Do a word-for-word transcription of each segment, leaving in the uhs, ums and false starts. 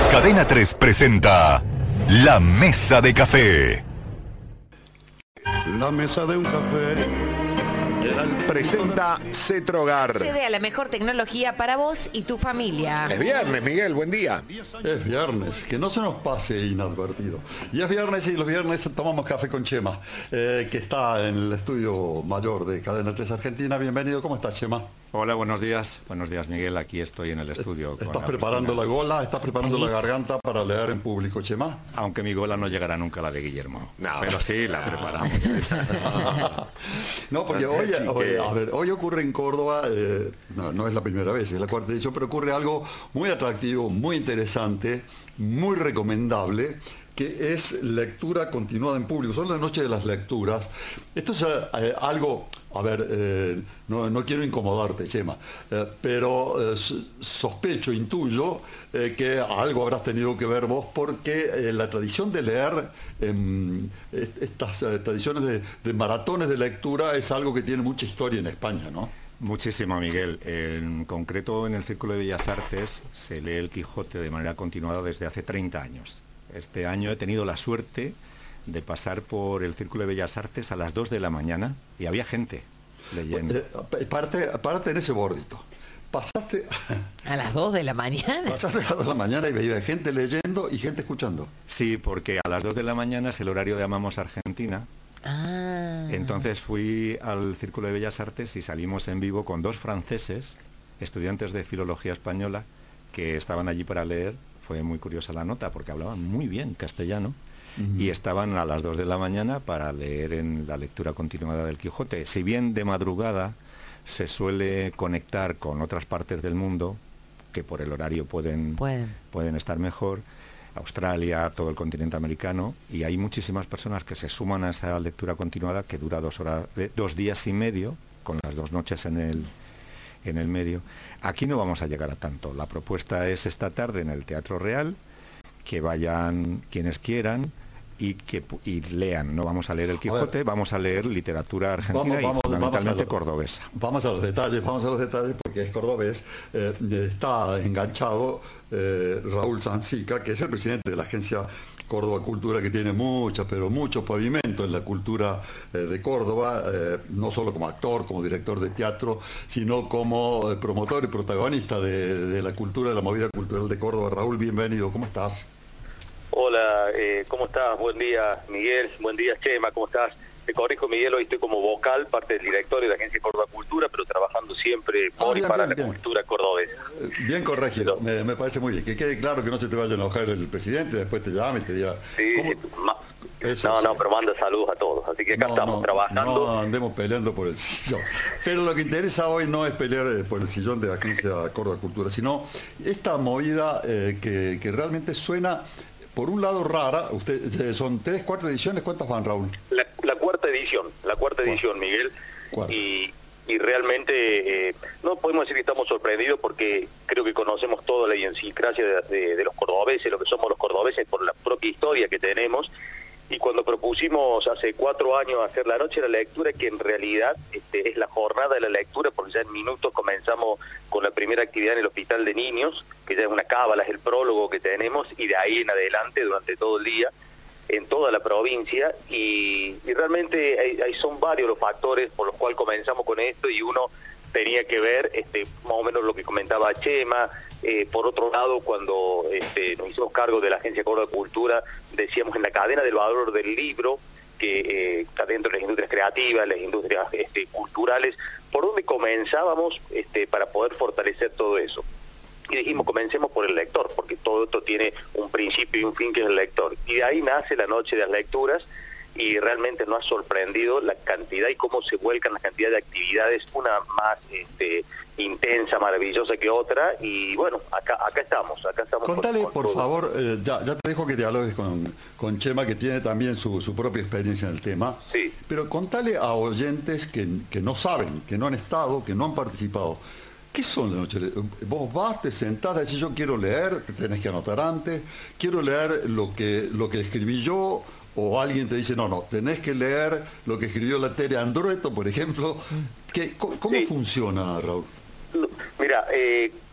Cadena tres presenta La Mesa de Café. La mesa de un café. Presenta Cetrogar. Accede a la mejor tecnología para vos y tu familia. Es viernes, Miguel, buen día. Es viernes, que no se nos pase inadvertido. Y es viernes y los viernes tomamos café con Chema, eh, que está en el estudio mayor de Cadena tres Argentina. Bienvenido, ¿cómo estás, Chema? Hola, buenos días. Buenos días, Miguel. Aquí estoy en el estudio. ¿Estás preparando la gola? ¿Estás preparando la garganta para leer en público, Chema? Aunque mi gola no llegará nunca a la de Guillermo. No. Pero sí, la preparamos. No, porque hoy, hoy, a ver, hoy ocurre en Córdoba, eh, no, no es la primera vez, es la cuarta edición, pero ocurre algo muy atractivo, muy interesante, muy recomendable, que es lectura continuada en público. Son las noches de las lecturas. Esto es eh, algo, a ver, eh, no, no quiero incomodarte, Chema, eh, pero eh, sospecho, intuyo eh, que algo habrás tenido que ver vos, porque eh, la tradición de leer, eh, estas eh, tradiciones de, de maratones de lectura es algo que tiene mucha historia en España, ¿no? Muchísimo, Miguel. En concreto, en el Círculo de Bellas Artes se lee el Quijote de manera continuada desde hace treinta años. Este año he tenido la suerte de pasar por el Círculo de Bellas Artes a las dos de la mañana y había gente leyendo. Eh, parte, parte en ese bordito. Pasaste a las dos de la mañana. Pasaste a las dos de la mañana y veía gente leyendo y gente escuchando. Sí, porque a las dos de la mañana es el horario de Amamos Argentina. Ah. Entonces fui al Círculo de Bellas Artes y salimos en vivo con dos franceses, estudiantes de Filología Española, que estaban allí para leer. Fue muy curiosa la nota porque hablaban muy bien castellano. Uh-huh. Y estaban a las dos de la mañana para leer en la lectura continuada del Quijote. Si bien de madrugada se suele conectar con otras partes del mundo, que por el horario pueden, pueden. pueden estar mejor, Australia, todo el continente americano, y hay muchísimas personas que se suman a esa lectura continuada que dura dos horas, de, dos días y medio, con las dos noches en el, en el medio. Aquí no vamos a llegar a tanto. La propuesta es esta tarde en el Teatro Real, que vayan quienes quieran y que y lean. No vamos a leer el Quijote, a vamos a leer literatura argentina vamos, vamos, y fundamentalmente vamos lo, cordobesa. Vamos a los detalles, vamos a los detalles porque es cordobés. Eh, está enganchado eh, Raúl Sancica, que es el presidente de la agencia Córdoba Cultura, que tiene mucha, pero mucho pavimento en la cultura eh, de Córdoba, eh, no solo como actor, como director de teatro, sino como eh, promotor y protagonista de, de la cultura, de la movida cultural de Córdoba. Raúl, bienvenido, ¿cómo estás? Hola, eh, ¿cómo estás? Buen día, Miguel. Buen día, Chema, ¿cómo estás? Te corrijo, Miguel, hoy estoy como vocal, parte del directorio de la Agencia Córdoba Cultura, pero trabajando siempre por ah, bien, y para bien, la bien. cultura cordobesa. Bien corregido, me, me parece muy bien. Que quede claro que no se te vaya a enojar el presidente, después te llame y te diga... Sí, ma... Eso, no, no, pero manda saludos a todos, así que acá no, estamos no, trabajando. No andemos peleando por el sillón. Pero lo que interesa hoy no es pelear por el sillón de la Agencia Córdoba Cultura, sino esta movida eh, que, que realmente suena... Por un lado rara, usted, son tres, cuatro ediciones, ¿cuántas van, Raúl? La, la cuarta edición, la cuarta edición, Miguel. Y, y realmente eh, no podemos decir que estamos sorprendidos porque creo que conocemos toda la idiosincrasia de, de, de los cordobeses, lo que somos los cordobeses por la propia historia que tenemos. Y cuando propusimos hace cuatro años hacer la noche de la lectura, que en realidad este, es la jornada de la lectura, porque ya en minutos comenzamos con la primera actividad en el Hospital de Niños, que ya es una cábala, es el prólogo que tenemos, y de ahí en adelante durante todo el día, en toda la provincia, y, y realmente hay, hay son varios los factores por los cuales comenzamos con esto, y uno tenía que ver este, más o menos lo que comentaba Chema. Eh, por otro lado, cuando este, nos hicimos cargo de la Agencia Córdoba de Cultura, decíamos en la cadena del valor del libro, que eh, está dentro de las industrias creativas, las industrias este, culturales, por dónde comenzábamos este, para poder fortalecer todo eso. Y dijimos, comencemos por el lector, porque todo esto tiene un principio y un fin que es el lector. Y de ahí nace la Noche de las Lecturas, y realmente nos ha sorprendido la cantidad y cómo se vuelcan la cantidad de actividades, una más este, intensa, maravillosa que otra, y bueno, acá acá estamos, acá estamos. Contale, con, con por todo. favor, eh, ya, ya te dejo que dialogues con, con Chema, que tiene también su, su propia experiencia en el tema, sí. Pero contale a oyentes que, que no saben, que no han estado, que no han participado, ¿qué son las noches? Vos vas, te sentás, decís yo quiero leer, te tenés que anotar antes, quiero leer lo que, lo que escribí yo, o alguien te dice, no, no, tenés que leer lo que escribió la Tere Andrueto, por ejemplo. ¿Qué, ¿Cómo, cómo sí. funciona, Raúl? Mira, eh,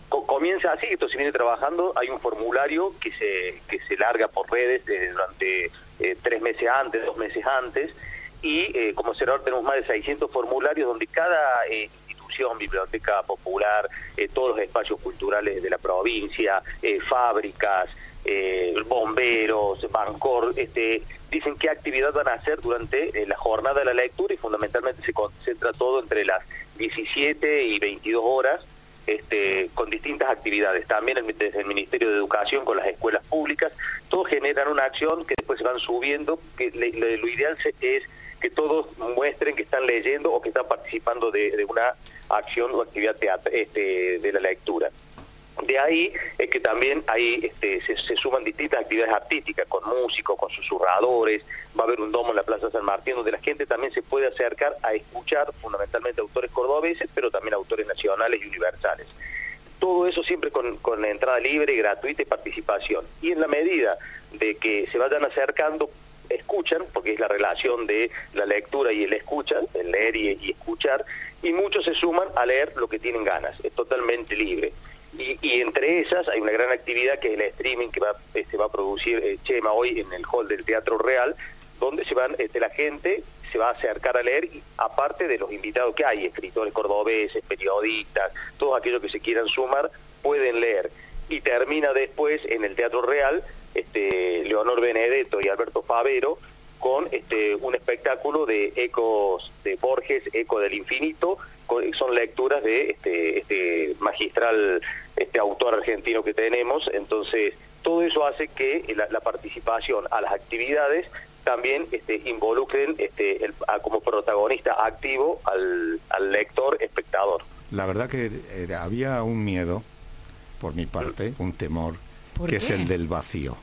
co comienza así, esto se viene trabajando, hay un formulario que se, que se larga por redes eh, durante eh, tres meses antes, dos meses antes, y eh, como observador tenemos más de seiscientos formularios donde cada eh, institución, biblioteca popular, eh, todos los espacios culturales de la provincia, eh, fábricas, eh, bomberos, Bancor, este, dicen qué actividad van a hacer durante eh, la jornada de la lectura y fundamentalmente se concentra todo entre las diecisiete y veintidós horas, este, con distintas actividades. También el, desde el Ministerio de Educación con las escuelas públicas, todos generan una acción que después se van subiendo, que le, le, lo ideal se, es que todos muestren que están leyendo o que están participando de, de una acción o actividad teatro, este, de la lectura. De ahí es que también hay, este, se, se suman distintas actividades artísticas, con músicos, con susurradores, va a haber un domo en la Plaza San Martín, donde la gente también se puede acercar a escuchar fundamentalmente autores cordobeses, pero también autores nacionales y universales. Todo eso siempre con, con entrada libre, gratuita y participación. Y en la medida de que se vayan acercando, escuchan, porque es la relación de la lectura y el escucha, el leer y, y escuchar, y muchos se suman a leer lo que tienen ganas, es totalmente libre. Y, y entre esas hay una gran actividad que es el streaming que va, este, va a producir eh, Chema hoy en el hall del Teatro Real, donde se van, este, la gente se va a acercar a leer, y, aparte de los invitados que hay, escritores cordobeses, periodistas, todos aquellos que se quieran sumar, pueden leer. Y termina después en el Teatro Real este, Leonor Benedetto y Alberto Favero con este, un espectáculo de ecos de Borges, Eco del Infinito, con, son lecturas de este, este magistral este autor argentino que tenemos. Entonces todo eso hace que la, la participación a las actividades también este, involucren este, el, a, como protagonista activo al, al lector espectador. La verdad que eh, había un miedo, por mi parte, un temor, que qué? es el del vacío.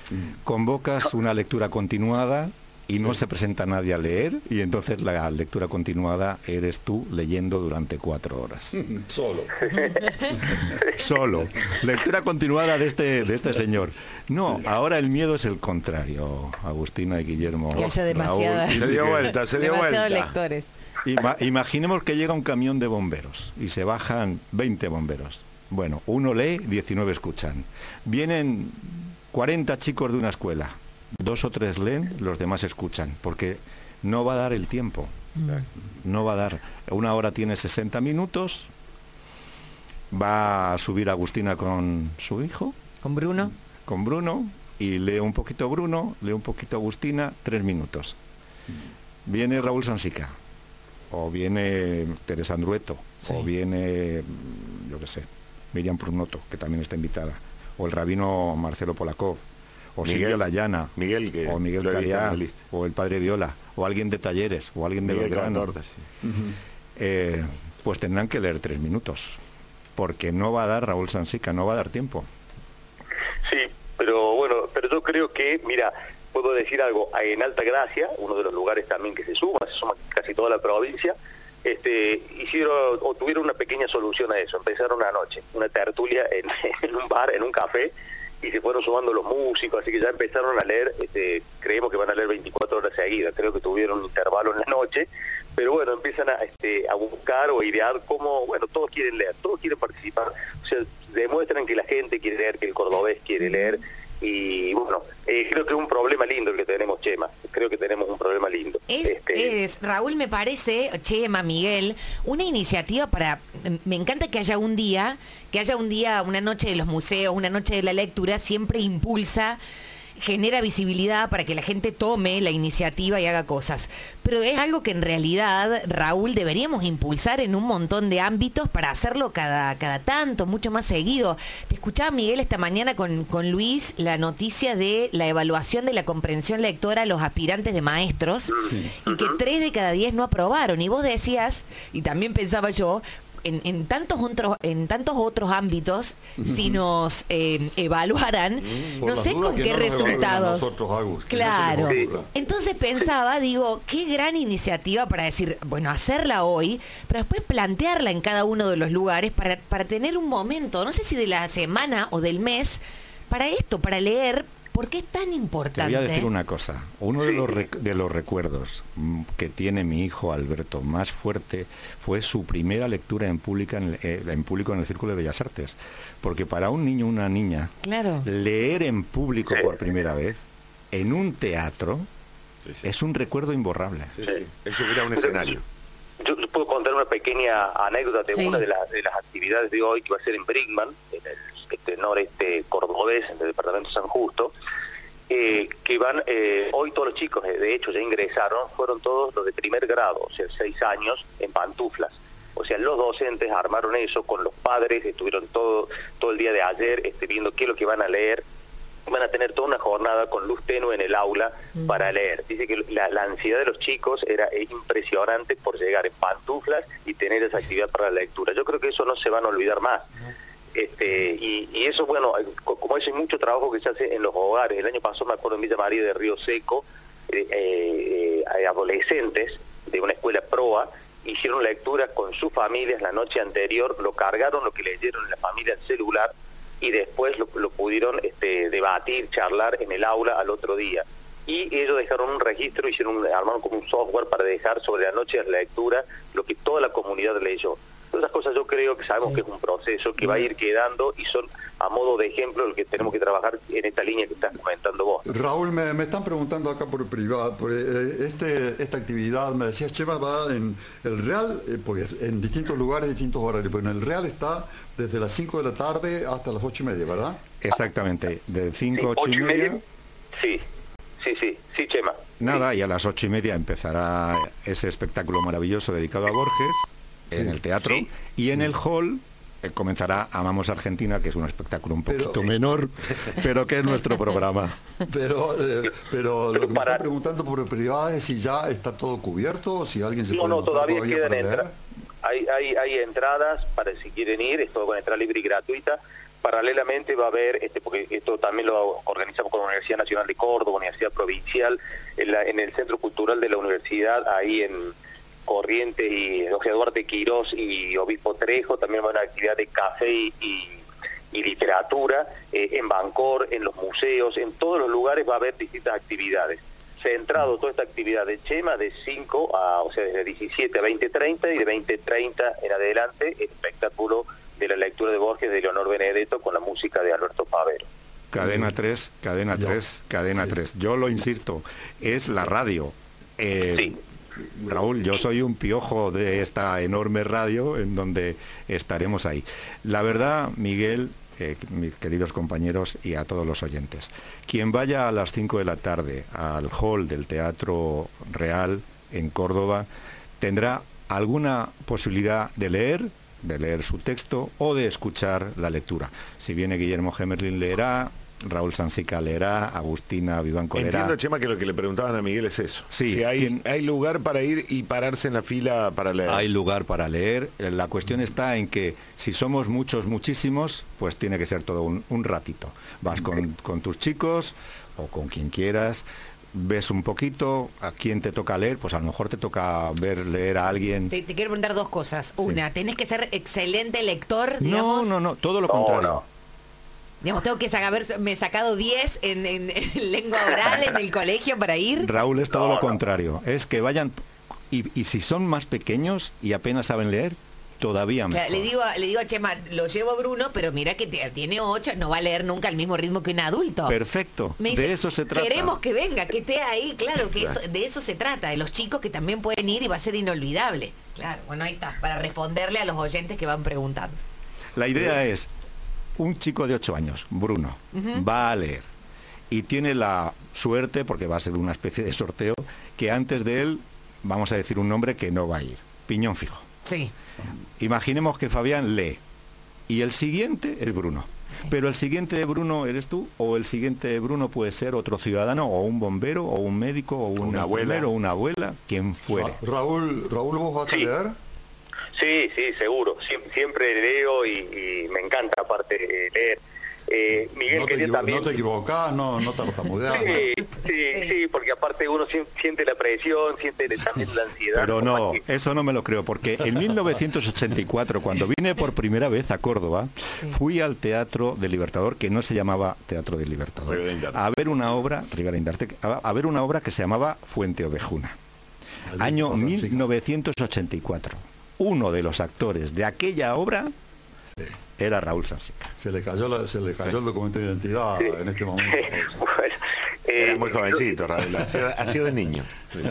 Convocas una lectura continuada y no se presenta nadie a leer, y entonces la lectura continuada eres tú leyendo durante cuatro horas. Solo. Solo. Lectura continuada de este, de este señor. No, ahora el miedo es el contrario, Agustina y Guillermo. Que haya demasiada- Raúl. Se dio vuelta, se dio Demasiados vuelta. lectores. Ima- imaginemos que llega un camión de bomberos y se bajan veinte bomberos. Bueno, uno lee, diecinueve escuchan. Vienen cuarenta chicos de una escuela. Dos o tres leen, los demás escuchan, porque no va a dar el tiempo. No va a dar. Una hora tiene sesenta minutos. Va a subir Agustina con su hijo, ¿Con Bruno? con Bruno, y lee un poquito Bruno, lee un poquito Agustina, tres minutos. Viene Raúl Sansica, o viene Teresa Andrueto, Sí. o viene, yo qué sé, Miriam Prunoto, que también está invitada, o el rabino Marcelo Polakov, o Miguel- Silvio Layana, Miguel, que o Miguel lo he visto en Cariá, la lista. o el Padre Viola, o alguien de Talleres, o alguien de Miguel Belgrano. Catorta, sí. Eh, pues tendrán que leer tres minutos, porque no va a dar Raúl Sansica, no va a dar tiempo. Sí, pero bueno, pero yo creo que, mira, puedo decir algo, en Altagracia, uno de los lugares también que se suma, se suma casi toda la provincia, este, hicieron o tuvieron una pequeña solución a eso. Empezaron anoche una tertulia en, en un bar, en un café, y se fueron sumando los músicos, así que ya empezaron a leer, este, creemos que van a leer veinticuatro horas seguidas, creo que tuvieron un intervalo en la noche, pero bueno, empiezan a, este, a buscar o a idear cómo, bueno, todos quieren leer, todos quieren participar, o sea, demuestran que la gente quiere leer, que el cordobés quiere leer, y bueno, eh, creo que es un problema lindo el que tenemos, Chema, creo que tenemos un problema lindo. Es, Este, es, Raúl, me parece, Chema, Miguel, una iniciativa para... Me encanta que haya un día, que haya un día, una noche de los museos, una noche de la lectura, siempre impulsa, genera visibilidad para que la gente tome la iniciativa y haga cosas. Pero es algo que en realidad, Raúl, deberíamos impulsar en un montón de ámbitos para hacerlo cada, cada tanto, mucho más seguido. Te escuchaba, Miguel, esta mañana con, con Luis, la noticia de la evaluación de la comprensión lectora a los aspirantes de maestros, Sí. y que tres de cada diez no aprobaron. Y vos decías, y también pensaba yo, En, en tantos otros en tantos otros ámbitos, si nos eh, evaluaran, Por no las sé dudas con que qué no nos evalúen a resultados. nosotros, Agus, que no se Claro. nos ocurra. Entonces pensaba, digo, qué gran iniciativa para decir, bueno, hacerla hoy, pero después plantearla en cada uno de los lugares para, para tener un momento, no sé si de la semana o del mes, para esto, para leer, ¿Por qué es tan importante? Te voy a decir una cosa. Uno de Sí. los, rec- de los recuerdos mm, que tiene mi hijo Alberto más fuerte fue su primera lectura en, pública, en, el- eh, en público en el Círculo de Bellas Artes. Porque para un niño o una niña, Claro. leer en público Sí. por primera vez, en un teatro, Sí, sí. es un recuerdo imborrable. Sí, sí. Eso era un escenario. Yo les puedo contar una pequeña anécdota de Sí. una de, las de las actividades de hoy que va a ser en Brinkman, en el este, noreste cordobés, en el departamento de San Justo, eh, que van, eh, hoy todos los chicos, eh, de hecho ya ingresaron, fueron todos los de primer grado, o sea, seis años, en pantuflas. O sea, los docentes armaron eso con los padres, estuvieron todo, todo el día de ayer este, viendo qué es lo que van a leer. Van a tener toda una jornada con luz tenue en el aula mm. para leer. Dice que la, la ansiedad de los chicos era impresionante por llegar en pantuflas y tener esa actividad para la lectura. Yo creo que eso no se van a olvidar más. Este, y, y eso, bueno, como eso hay mucho trabajo que se hace en los hogares. El año pasado me acuerdo en Villa María de Río Seco, eh, eh, hay adolescentes de una escuela proa, hicieron lecturas con sus familias la noche anterior, lo cargaron lo que leyeron en la familia al celular, y después lo, lo pudieron este, debatir, charlar en el aula al otro día. Y ellos dejaron un registro, hicieron un, armaron como un software para dejar sobre la noche de la lectura lo que toda la comunidad leyó. Todas esas cosas yo creo que sabemos sí. que es un proceso que va a ir quedando y son a modo de ejemplo lo que tenemos que trabajar en esta línea que estás comentando vos. Raúl, me, me están preguntando acá por privado, por eh, este, esta actividad, me decías, Chema, va en el Real, eh, porque en distintos lugares, distintos horarios, pero en el Real está desde las cinco de la tarde hasta las ocho y media, ¿verdad? Exactamente, de cinco a sí, ocho y media. Sí, sí, sí, sí, Chema. Nada, sí. Y a las ocho y media empezará ese espectáculo maravilloso dedicado a Borges, sí. en el teatro, sí. y en el hall eh, comenzará Amamos Argentina, que es un espectáculo un poquito pero, menor, pero que es nuestro programa. Pero, eh, pero lo que me están preguntando por privado es si ya está todo cubierto, o si alguien se no, puede no, todavía, todavía quedan entradas. Hay, hay, hay entradas para si quieren ir, es todo con entrada libre y gratuita. Paralelamente va a haber, este, porque esto también lo organizamos con la Universidad Nacional de Córdoba, Universidad Provincial, en, la, en el Centro Cultural de la Universidad, ahí en Corrientes y José Duarte Quirós y Obispo Trejo, también va a haber una actividad de café y, y, y literatura, eh, en Bancor, en los museos, en todos los lugares va a haber distintas actividades. Centrado toda esta actividad de Chema de cinco a, o sea, de diecisiete a veinte treinta y de veinte treinta en adelante el espectáculo de la lectura de Borges de Leonor Benedetto con la música de Alberto Pavero. Cadena tres, cadena tres, cadena sí. tres. Yo lo insisto, es la radio. Eh, sí. Raúl, yo soy un piojo de esta enorme radio en donde estaremos ahí. La verdad, Miguel, eh, mis queridos compañeros y a todos los oyentes, quien vaya a las cinco de la tarde al hall del Teatro Real en Córdoba tendrá alguna posibilidad de leer, de leer su texto o de escuchar la lectura. Si viene Guillermo Gemerlin leerá, Raúl Sansica leerá, Agustina Vivanco leerá. Entiendo, Chema, que lo que le preguntaban a Miguel es eso. Sí. Si hay, hay lugar para ir y pararse en la fila para leer. Hay lugar para leer. La cuestión está en que si somos muchos, muchísimos, pues tiene que ser todo un, un ratito. Vas con, con tus chicos o con quien quieras, ves un poquito, a quién te toca leer, pues a lo mejor te toca ver leer a alguien. Te, te quiero preguntar dos cosas. Una, sí. ¿tenés que ser excelente lector, No, digamos? no, no, todo lo no, contrario. No. Digamos, tengo que haberme sacado diez en, en, en lengua oral en el colegio para ir. Raúl, es todo no, lo contrario. No. Es que vayan, y, y si son más pequeños y apenas saben leer, todavía mejor. O sea, le digo, le digo a Chema, lo llevo a Bruno, pero mira que te, tiene ocho, no va a leer nunca al mismo ritmo que un adulto. Perfecto, dice, de eso se trata. Queremos que venga, que esté ahí, claro, que eso, de eso se trata, de los chicos que también pueden ir y va a ser inolvidable. Claro, bueno, ahí está, para responderle a los oyentes que van preguntando. La idea es, un chico de ocho años, Bruno, uh-huh. va a leer y tiene la suerte, porque va a ser una especie de sorteo, que antes de él, vamos a decir un nombre que no va a ir, Piñón Fijo. Sí. Imaginemos que Fabián lee y el siguiente es Bruno. Sí. Pero el siguiente de Bruno eres tú, o el siguiente de Bruno puede ser otro ciudadano, o un bombero, o un médico, o un abuelo, o una abuela, quien fuere. Raúl, Raúl, ¿vos vas sí. a leer? Sí, sí, seguro. Sie siempre leo y, y me encanta aparte de leer. Eh, Miguel no te quería equivo- también... No te equivocás, no, no tartamudeas. Sí, sí, sí, porque aparte uno si- siente la presión, siente también la ansiedad. Pero como no, que- eso no me lo creo, porque en mil novecientos ochenta y cuatro, cuando vine por primera vez a Córdoba, fui al Teatro del Libertador, que no se llamaba Teatro del Libertador, Rivera Indarte. a ver una obra, Rivera Indarte, a, a ver una obra que se llamaba Fuente Ovejuna, Allí año pasa, sí. mil novecientos ochenta y cuatro. Uno de los actores de aquella obra era Raúl Sanseca. Se le cayó, la- se le cayó el documento de identidad en este momento. Bueno, eh, Era muy jovencito, Raúl, ha sido, ha sido de niño.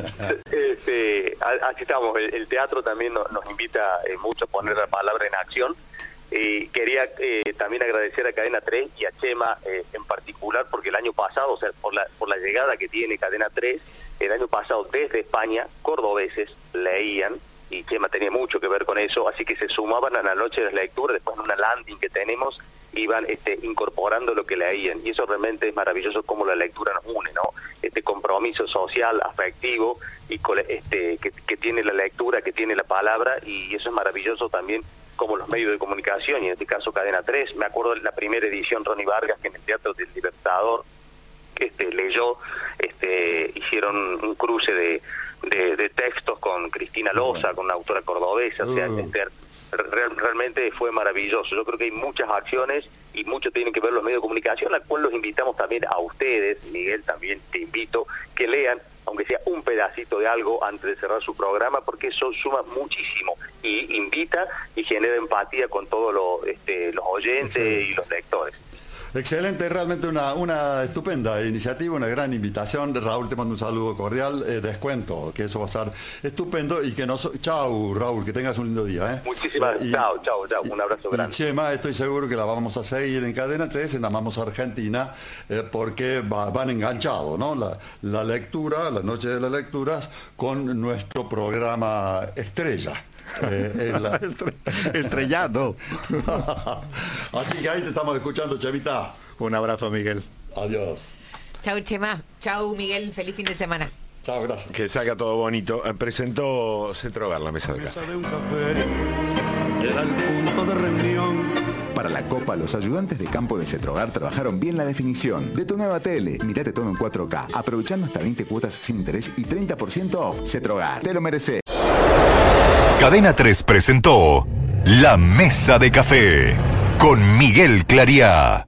Este, a- así estamos, el, el teatro también nos, nos invita eh, mucho a poner la palabra en acción. Y quería eh, también agradecer a Cadena tres y a Chema eh, en particular, porque el año pasado, o sea, por la, por la llegada que tiene Cadena tres, el año pasado desde España, cordobeses leían, y Chema tenía mucho que ver con eso, así que se sumaban a la noche de las lecturas, después en una landing que tenemos, iban este, incorporando lo que leían, y eso realmente es maravilloso como la lectura nos une, ¿no? Este compromiso social, afectivo, y cole- este, que, que tiene la lectura, que tiene la palabra, y eso es maravilloso también como los medios de comunicación, y en este caso Cadena tres. Me acuerdo de la primera edición, Ronnie Vargas, que en el Teatro del Libertador este, leyó, este, hicieron un cruce de, de, de textos con Cristina Loza, con una autora cordobesa, o sea, Uh. este, real- realmente fue maravilloso. Yo creo que hay muchas acciones y mucho tienen que ver los medios de comunicación, al cual los invitamos también a ustedes. Miguel, también te invito que lean, aunque sea un pedacito de algo antes de cerrar su programa, porque eso suma muchísimo y invita y genera empatía con todos los, este, los oyentes Excelente. y los lectores. Excelente, realmente una, una estupenda iniciativa, una gran invitación. Raúl, te mando un saludo cordial, eh, descuento, que eso va a ser estupendo y que nos... Chau, Raúl, que tengas un lindo día. ¿eh? Muchísimas Y- chao, chao, chao, un abrazo y grande. Chema, estoy seguro que la vamos a seguir en Cadena tres, en Amamos Argentina, eh, porque va- van enganchados, ¿no? La, la lectura, la noche de las lecturas, con nuestro programa estrella. Eh, en la- Estrellado. Así que ahí te estamos escuchando, Chevita. Un abrazo, Miguel. Adiós. Chau, Chema. Chau, Miguel. Feliz fin de semana. Chao, gracias. Que salga todo bonito. Eh, Presentó Cetrogar, la mesa de café. de un café era el punto de reunión. Para la Copa, los ayudantes de campo de Cetrogar trabajaron bien la definición. De tu nueva tele, mirate todo en cuatro K, aprovechando hasta veinte cuotas sin interés y treinta por ciento off. Cetrogar, te lo mereces. Cadena tres presentó La Mesa de Café con Miguel Clariá.